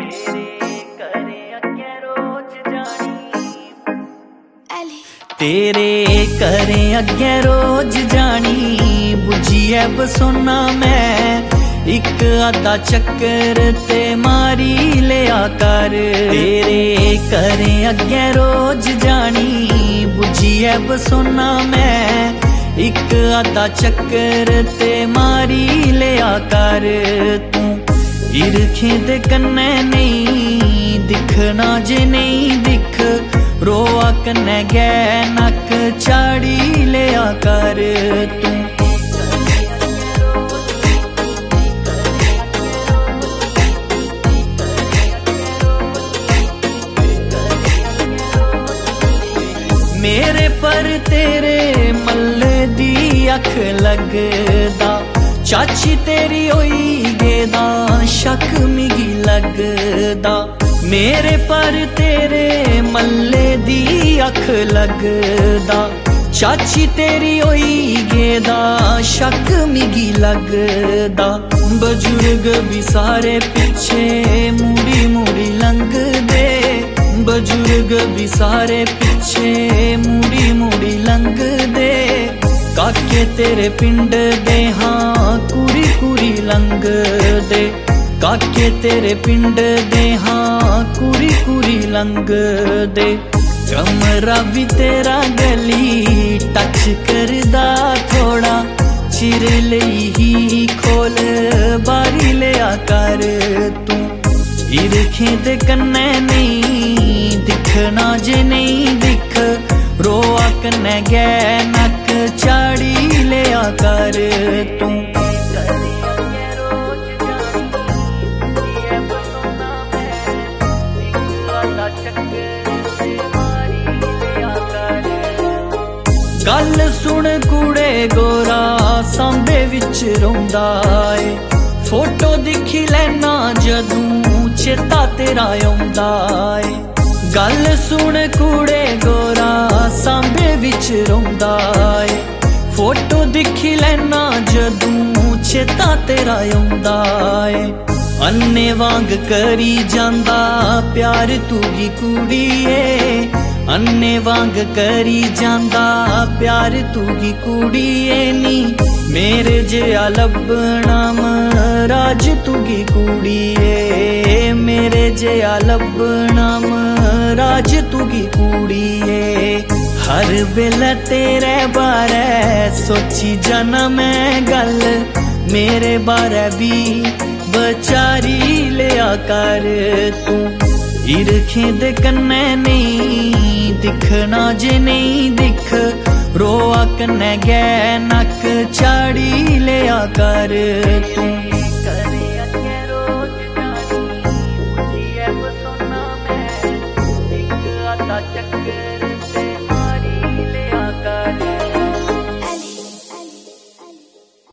तेरे करे अगे रोज जानी बुझिए बसोना मैं एक आधा चक्कर ते मारी लिया कर। तेरे करे अगे रोज जानी बुझिए बसोना मैं एक आधा चक्कर ते मारी लिया कर। तू ईरखे दे कन्ने नहीं दिखना जे नहीं दिख रोआ कन्ने गै नक चाड़ी लिया कर। तू मेरे पर तेरे मल्ले दी अख लगदा चाची तेरी होई गेदा शक मिगी लगदा। मेरे पर तेरे मल्ले दी अख लगदा चाची तेरी होई गेदा शक मिगी लगदा। बजुर्ग भी सारे पिछे मुड़ी मुड़ी लंघदे बजुर्ग भी सारे पिछे मुड़ी मुड़ी लंघदे। काके तेरे पिंड दे हाँ कुरी कुरी लंघदे काके तेरे पिंड दे हाँ कुरी कुरी लंघदे। कमरा भी तेरा गली टच करदा थोड़ा चिर लई ही खोल बारी लिया कर। तू ईरखे दे कन्ने नहीं दिखना जे नहीं दिख रोआ कन्ने गै नक चाड़ी लिया कर। तू गल सुन कुड़े गोरा सांबे विच रोंदा ए फोटो दिखी लैना जदूं चेता तेरा आउंदा ए। गल सुन कुड़े गोरा सांबे विच रोंदा ए फोटो दिखी लैना जदूं चेता तेरा आउंदा ए। अन्ने वांग करी जांदा प्यार तूगी कुड़ीए अन्ने वांग करी जांदा प्यार तूगी कुड़ीए नी मेरे जिहा लभना राज तूगी कुड़ीए मेरे जिहा लभना राज तूगी कुड़ीए। हर वेले तेरे बारे सोची जाना मैं गल मेरे बारे भी बचारी लिया कर। तू ईरखे दे कन्ने नहीं दिखना जे नहीं दिख रोआ कन्ने गै नक चाड़ी लिया कर। तू